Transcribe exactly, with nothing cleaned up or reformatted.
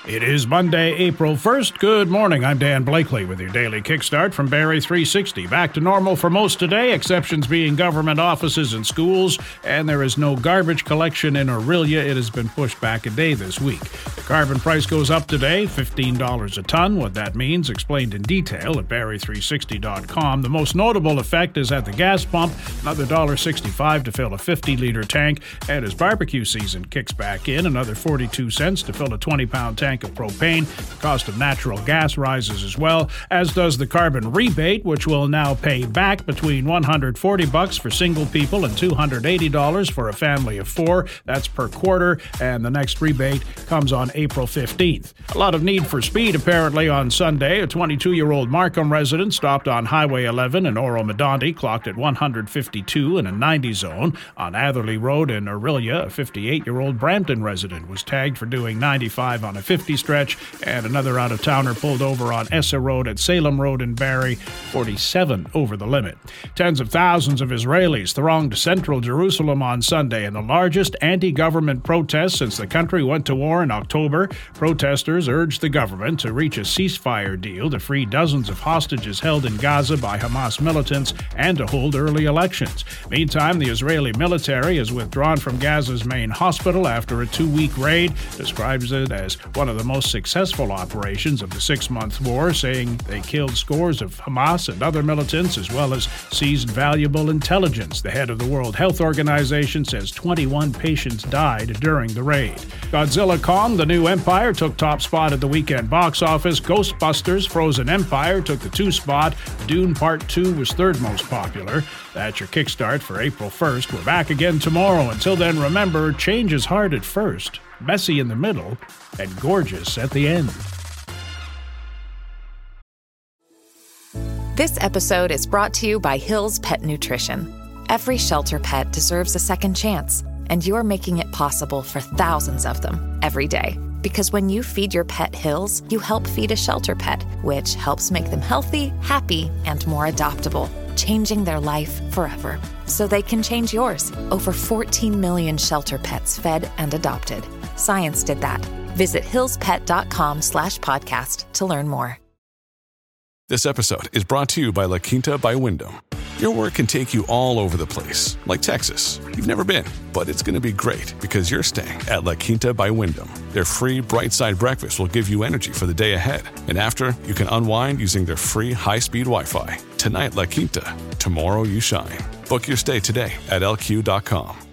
It is Monday, April first. Good morning. I'm Dan Blakely with your daily kickstart from Barrie three sixty. Back to normal for most today, exceptions being government offices and schools, and there is no garbage collection in Orillia. It has been pushed back a day this week. The carbon price goes up today, fifteen dollars a ton. What that means, explained in detail at Barrie three sixty dot com. The most notable effect is at the gas pump, another one dollar sixty-five to fill a fifty-liter tank, and as barbecue season kicks back in, another forty-two cents to fill a twenty-pound tank of propane. The cost of natural gas rises as well, as does the carbon rebate, which will now pay back between one hundred forty bucks for single people and two hundred eighty dollars for a family of four. That's per quarter, and the next rebate comes on April fifteenth. A lot of need for speed apparently on Sunday. A twenty-two-year-old Markham resident stopped on Highway eleven in Oro-Medonte, clocked at one hundred fifty-two in a ninety zone. On Atherley Road in Orillia, a fifty-eight-year-old Brampton resident was tagged for doing ninety-five on a fifty stretch, and another out-of-towner pulled over on Essa Road at Salem Road in Barrie, forty-seven over the limit. Tens of thousands of Israelis thronged central Jerusalem on Sunday in the largest anti-government protest since the country went to war in October. Protesters urged the government to reach a ceasefire deal to free dozens of hostages held in Gaza by Hamas militants and to hold early elections. Meantime, the Israeli military has withdrawn from Gaza's main hospital after a two-week raid, describes it as one of the most successful operations of the six-month war, saying they killed scores of Hamas and other militants as well as seized valuable intelligence. The head of the World Health Organization says twenty-one patients died during the raid. Godzilla Kong: The New Empire took top spot at the weekend box office. Ghostbusters: Frozen Empire took the two spot. Dune Part two was third most popular. That's your kickstart for April first. We're back again tomorrow. Until then, remember, change is hard at first, messy in the middle, and gorgeous at the end. This episode is brought to you by Hill's Pet Nutrition. Every shelter pet deserves a second chance, and you're making it possible for thousands of them every day. Because when you feed your pet Hill's, you help feed a shelter pet, which helps make them healthy, happy, and more adoptable, changing their life forever. So they can change yours. Over fourteen million shelter pets fed and adopted. Science did that. Visit hillspet.com slash podcast to learn more. This episode is brought to you by La Quinta by Wyndham. Your work can take you all over the place, like Texas. You've never been, but it's going to be great because you're staying at La Quinta by Wyndham. Their free Bright Side breakfast will give you energy for the day ahead. And after, you can unwind using their free high-speed Wi-Fi. Tonight, La Quinta. Tomorrow, you shine. Book your stay today at L Q dot com.